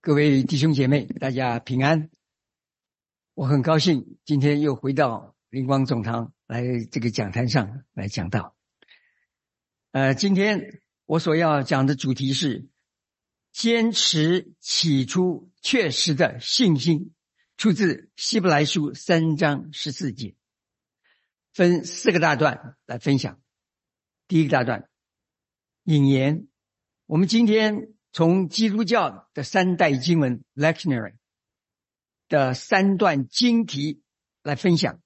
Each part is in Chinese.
各位弟兄姐妹，大家平安。我很高兴今天又回到灵光总堂来这个讲坛上来讲道。今天我所要讲的主题是坚持起初确实的信心，出自希伯来书3章14节，分4个大段来分享。第一个大段引言，我们今天从基督教的3代经文 Lectionary 的3段经题来分享，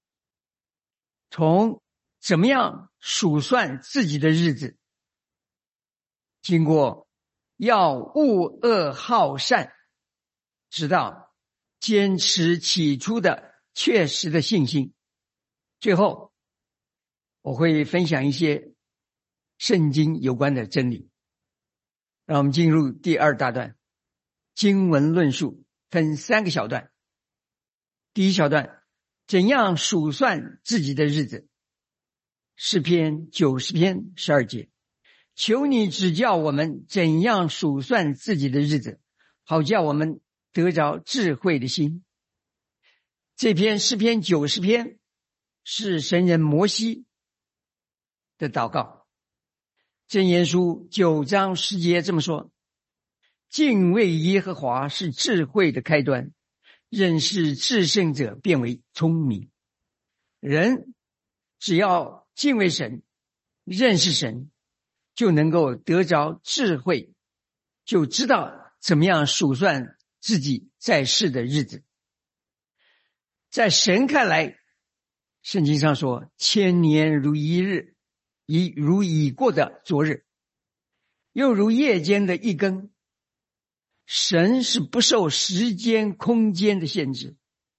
从怎么样数算自己的日子，经过要恶恶好善，直到坚持起初的确实的信心。最后我会分享一些圣经有关的真理。让我们进入第2大段，经文论述分3个小段。第一小段，怎样数算自己的日子。诗篇90篇12节，求你指教我们怎样数算自己的日子，好叫我们得着智慧的心。这篇诗篇90篇是神人摩西的祷告。箴言书9章10节这么说，敬畏耶和华是智慧的开端，认识至圣者变为聪明。人只要敬畏神，认识神，就能够得着智慧，就知道怎么样数算自己在世的日子。在神看来，圣经上说千年如一日，如已过的昨日，又如夜间的一更。神是不受时间空间的限制，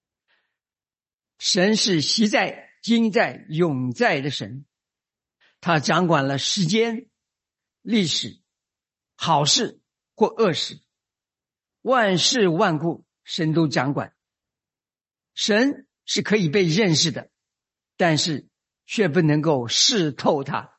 神是昔在今在永在的神，他掌管了时间、历史、好事或恶事，万事万物神都掌管。神是可以被认识的，但是却不能够视透它。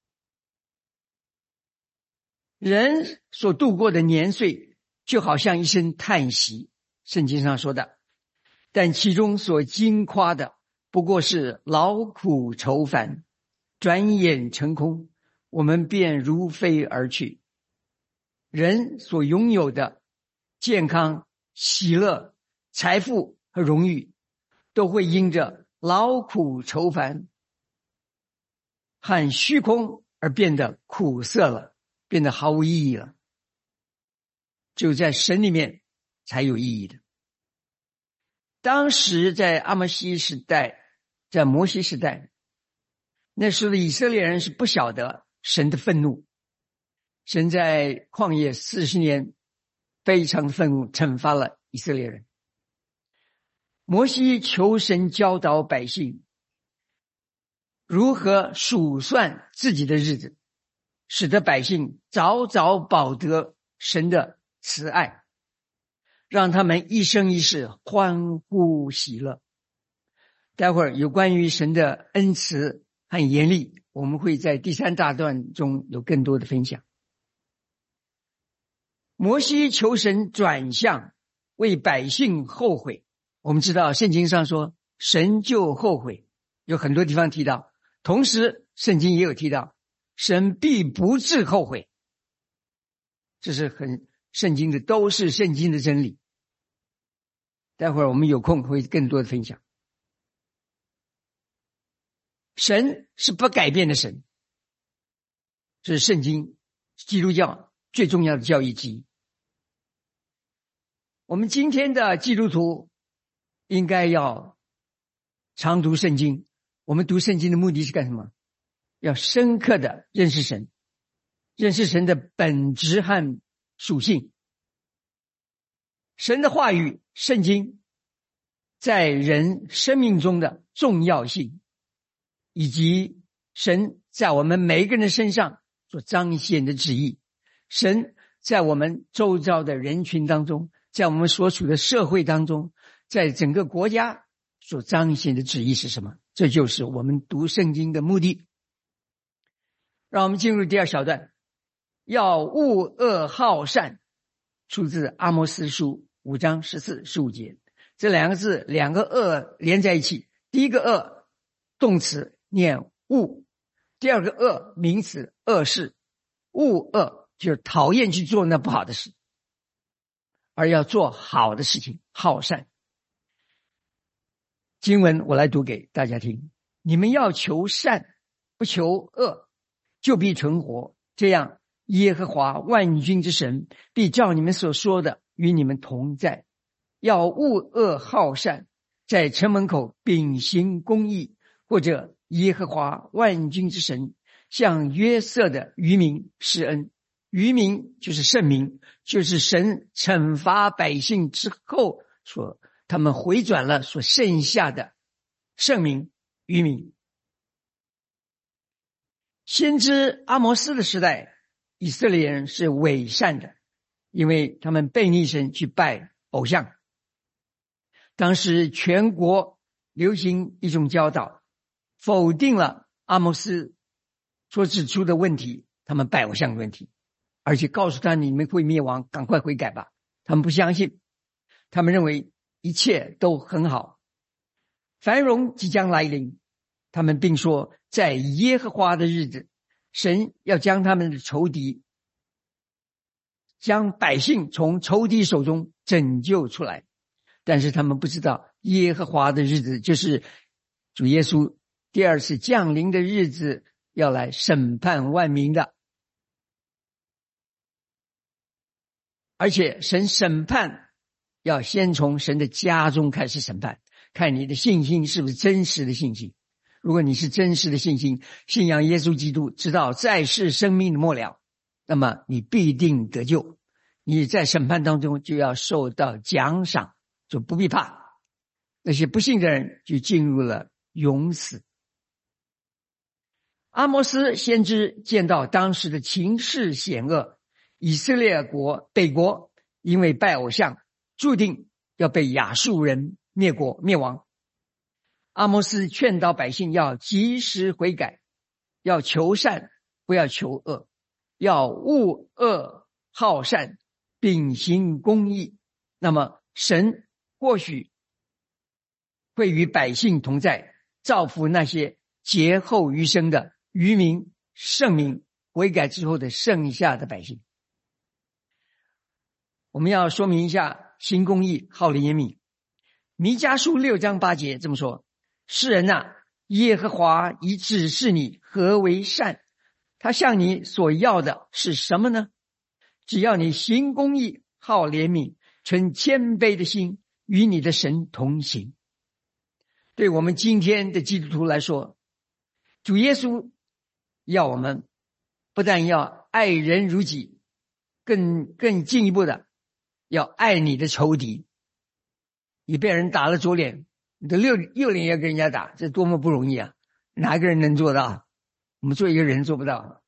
人所度过的年岁就好像一声叹息，圣经上说的，但其中所经夸的不过是劳苦愁烦，转眼成空，我们便如飞而去。人所拥有的健康、喜乐、财富和荣誉，都会因着劳苦愁烦和虚空而变得苦涩了，变得毫无意义了。只有在神里面才有意义的。当时在阿摩西时代，在摩西时代，那时候的以色列人是不晓得神的愤怒。神在旷野40年非常愤怒，惩罚了以色列人。摩西求神教导百姓如何数算自己的日子，使得百姓早早饱得神的慈爱，让他们一生一世欢呼喜乐。待会儿有关于神的恩慈和严厉，我们会在第3大段中有更多的分享。摩西求神转向，为百姓后悔。我们知道圣经上说神就后悔，有很多地方提到，同时圣经也有提到神必不致后悔。这是很圣经的，都是圣经的真理。待会儿我们有空会更多的分享。神是不改变的神，这是圣经基督教最重要的教义之一。我们今天的基督徒应该要常读圣经。我们读圣经的目的是干什么？要深刻的认识神，认识神的本质和属性。神的话语圣经在人生命中的重要性，以及神在我们每一个人的身上所彰显的旨意。神在我们周遭的人群当中，在我们所处的社会当中，在整个国家所彰显的旨意是什么？这就是我们读圣经的目的。让我们进入第2小段，要恶恶好善， 出自阿摩司书5章14、15节。这两个字，两个恶连在一起。第一个恶，动词念恶；第二个恶，名词恶事。恶恶就是讨厌去做那不好的事，而要做好的事情，好善。经文我来读给大家听：你们要求善，不求恶，就必存活。这样，耶和华万军之神必照你们所说的与你们同在。要恶恶好善，在城门口秉行公义，或者耶和华万军之神向约瑟的余民施恩。余民就是圣民，就是神惩罚百姓之后所他们回转了所剩下的圣民余民。先知阿摩斯的时代，以色列人是伪善的，因为他们背逆神去拜偶像。当时全国流行一种教导，否定了阿摩斯所指出的问题，他们拜偶像的问题，而且告诉他你们会灭亡，赶快悔改吧。他们不相信，他们认为一切都很好，繁荣即将来临。他们并说，在耶和华的日子，神要将他们的仇敌，将百姓从仇敌手中拯救出来。但是他们不知道，耶和华的日子就是主耶稣第二次降临的日子，要来审判万民的。而且神审判要先从神的家中开始审判，看你的信心是不是真实的信心。如果你是真实的信心，信仰耶稣基督，直到在世生命的末了，那么你必定得救，你在审判当中就要受到奖赏，就不必怕。那些不信的人就进入了永死。阿摩斯先知见到当时的情势险恶，以色列国北国因为拜偶像，注定要被亚述人灭国灭亡。阿摩斯劝导百姓要及时悔改，要求善，不要求恶，要恶恶好善，秉行公义。那么神或许会与百姓同在，造福那些劫后余生的余民、圣民，悔改之后的剩下的百姓。我们要说明一下行公义、好怜悯。弥迦书6章8节这么说：世人啊，耶和华已指示你何为善，他向你所要的是什么呢？只要你行公义、好怜悯，存谦卑的心，与你的神同行。对我们今天的基督徒来说，主耶稣要我们不但要爱人如己，更进一步的要爱你的仇敌。你被人打了左脸，你的右脸也要跟人家打，这多么不容易啊！哪一个人能做到？我们做一个人做不到。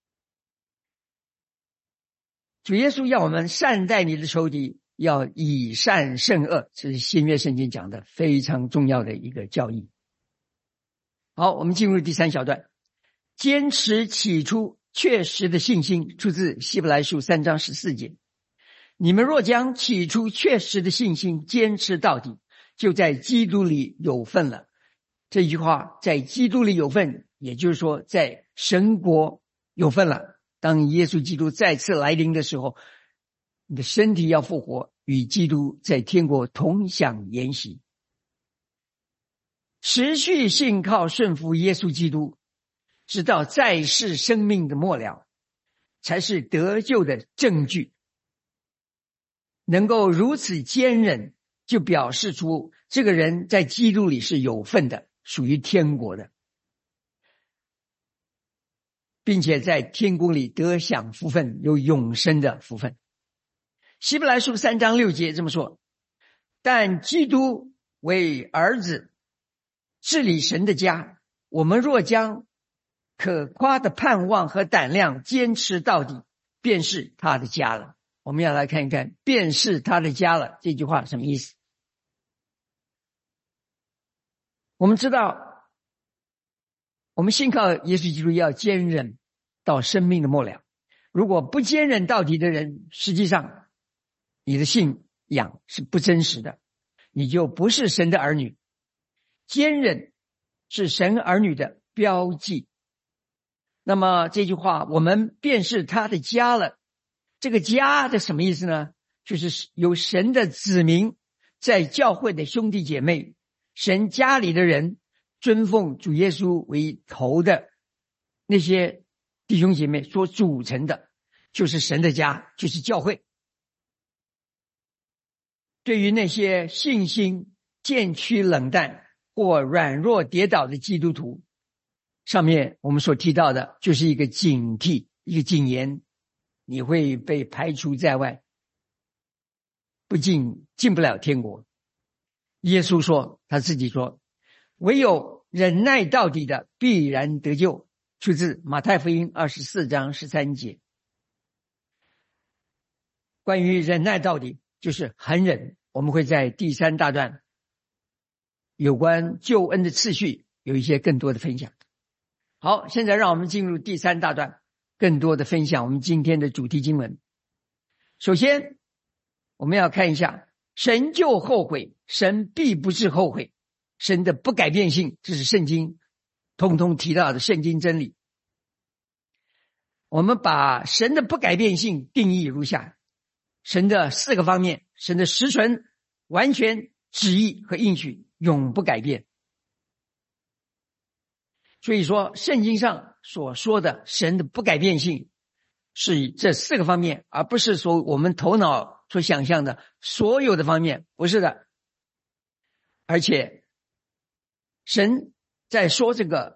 主耶稣要我们善待你的仇敌，要以善胜恶，这是新约圣经讲的非常重要的一个教义。好，我们进入第3小段。坚持起初确实的信心，出自希伯来书3章14节。你们若将起初确实的信心坚持到底，就在基督里有份了。这句话，在基督里有份，也就是说在神国有份了。当耶稣基督再次来临的时候，你的身体要复活，与基督在天国同享筵席。持续信靠顺服耶稣基督，直到在世生命的末了，才是得救的证据。能够如此坚忍，就表示出这个人在基督里是有份的，属于天国的，并且在天国里得享福分，有永生的福分。希伯来书3章6节这么说：但基督为儿子，治理神的家，我们若将可夸的盼望和胆量坚持到底，便是他的家了。我们要来看一看便是他的家了这句话什么意思。我们知道，我们信靠耶稣基督要坚忍到生命的末了。如果不坚忍到底的人，实际上你的信仰是不真实的，你就不是神的儿女。坚忍是神儿女的标记。那么这句话，我们便是他的家了。这个家的什么意思呢？就是有神的子民，在教会的兄弟姐妹，神家里的人，尊奉主耶稣为头的那些弟兄姐妹所组成的，就是神的家，就是教会。对于那些信心渐趋冷淡或软弱跌倒的基督徒，上面我们所提到的就是一个警惕，一个警言，你会被排除在外，进不了天国。耶稣说，他自己说，唯有忍耐到底的必然得救，出自马太福音24章13节。关于忍耐到底，就是恒忍，我们会在第3大段有关救恩的次序有一些更多的分享。好，现在让我们进入第3大段，更多的分享我们今天的主题经文。首先我们要看一下，神就后悔，神必不致后悔，神的不改变性，这是圣经通通提到的圣经真理。我们把神的不改变性定义如下：神的4个方面，神的实存、完全、旨意和应许永不改变。所以说圣经上所说的神的不改变性是这4个方面，而不是说我们头脑所想象的所有的方面，不是的。而且神在说这个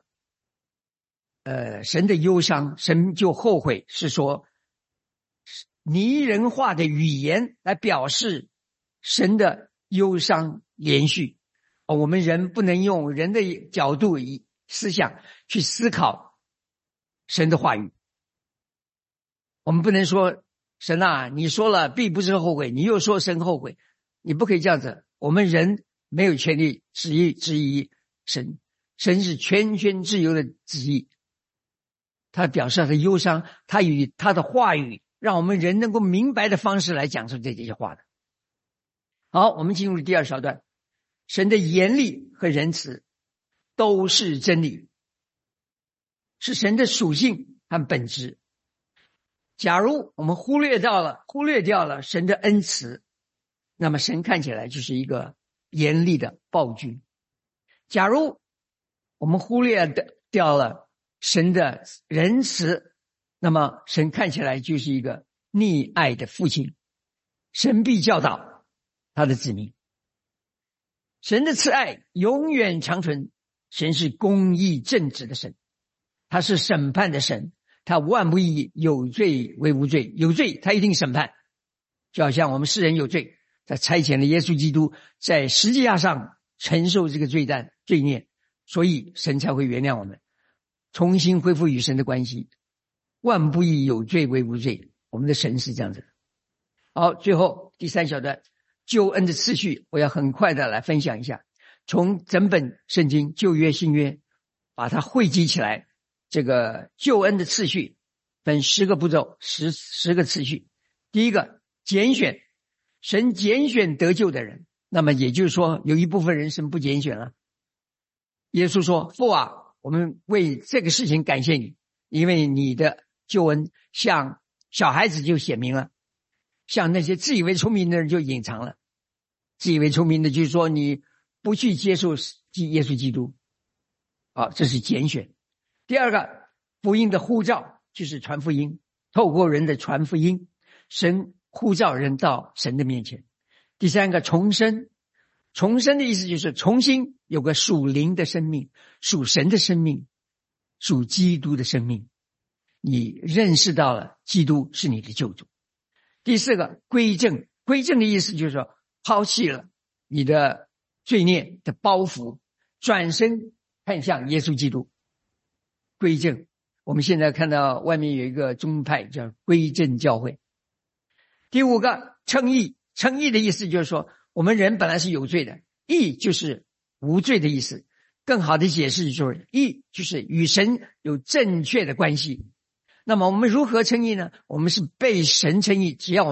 神的忧伤，神就后悔，是说拟人化的语言来表示神的忧伤连续。我们人不能用人的角度思想去思考神的话语。我们不能说神啊，你说了必不是后悔，你又说神后悔，你不可以这样子。我们人没有权利质疑神，神是全权自由的旨意，他表示他的忧伤，他与他的话语让我们人能够明白的方式来讲述这些话的。好，我们进入第2小段，神的严厉和仁慈都是真理，是神的属性和本质。假如我们忽略掉了神的恩慈，那么神看起来就是一个严厉的暴君。假如我们忽略掉了神的仁慈，那么神看起来就是一个溺爱的父亲。神必教导他的子民。神的慈爱永远长存，神是公义正直的神，他是审判的神，他万不以有罪为无罪，有罪他一定审判。就好像我们世人有罪，他差遣了耶稣基督在十字架上承受这个罪孽，所以神才会原谅我们，重新恢复与神的关系。万不以有罪为无罪，我们的神是这样子的。好，最后第3小段救恩的次序，我要很快的来分享一下，从整本圣经旧约新约把它汇集起来。这个救恩的次序分10个步骤，10个次序。第一个，拣选，神拣选得救的人，那么也就是说有一部分人神不拣选了。耶稣说，父啊，我们为这个事情感谢你，因为你的救恩向小孩子就显明了，向那些自以为聪明的人就隐藏了。自以为聪明的就是说你不去接受耶稣基督，这是拣选。第二个，福音的呼召，就是传福音，透过人的传福音，神呼召人到神的面前。第3个，重生，重生的意思就是重新有个属灵的生命，属神的生命，属基督的生命，你认识到了基督是你的救主。第4个，归正，归正的意思就是说抛弃了你的罪孽的包袱，转身看向耶稣基督。归正，我们现在看到外面有一个宗派叫归正教会。第5个，称义，称义的意思就是说我们人本来是有罪的，义就是无罪的意思。更好的解释就是义就是与神有正确的关系。那么我们如何称义呢？我们是被神称义，只要我们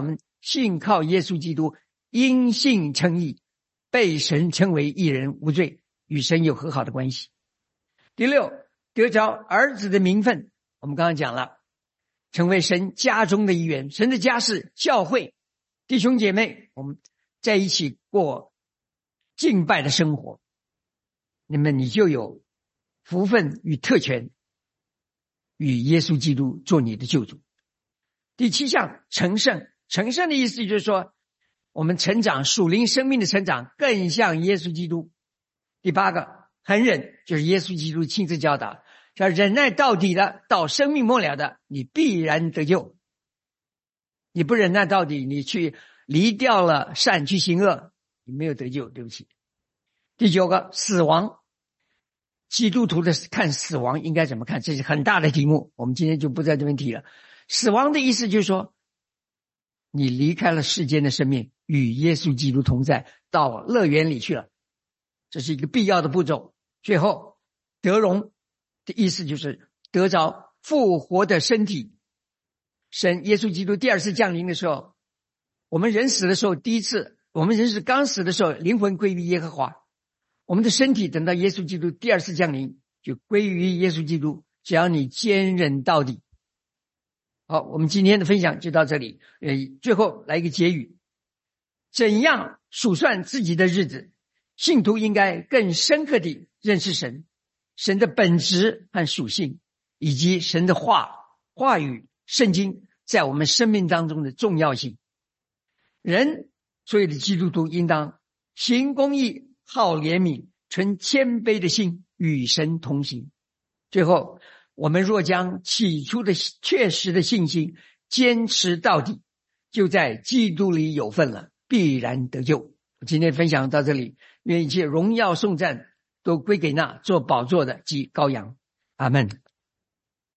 信靠耶稣基督，因信称义，被神称为义人，无罪，与神有和好的关系。第六，得着儿子的名分，我们刚刚讲了，成为神家中的一员。神的家是教会，弟兄姐妹，我们在一起过敬拜的生活，那么你就有福分与特权，与耶稣基督做你的救主。第七项，成圣。成圣的意思就是说，我们成长，属灵生命的成长更像耶稣基督。第八个，恒忍，就是耶稣基督亲自教导，要忍耐到底的，到生命末了的，你必然得救。你不忍耐到底，你去离掉了善去行恶，你没有得救，对不起。第九个，死亡。基督徒的看死亡应该怎么看，这是很大的题目，我们今天就不在这边提了。死亡的意思就是说，你离开了世间的生命，与耶稣基督同在，到乐园里去了，这是一个必要的步骤。最后，得荣的意思就是得着复活的身体。神耶稣基督第二次降临的时候，我们人死的时候，第一次我们人是刚死的时候，灵魂归于耶和华，我们的身体等到耶稣基督第二次降临就归于耶稣基督，只要你坚忍到底。好，我们今天的分享就到这里。最后来一个结语，怎样数算自己的日子？信徒应该更深刻地认识神，神的本质和属性，以及神的话语圣经在我们生命当中的重要性。人所有的基督徒应当行公义，好怜悯，存谦卑的心，与神同行。最后，我们若将起初的确实的信心坚持到底，就在基督里有份了，必然得救。我今天分享到这里，愿一切荣耀颂赞都归给那做宝座的即羔羊。阿们。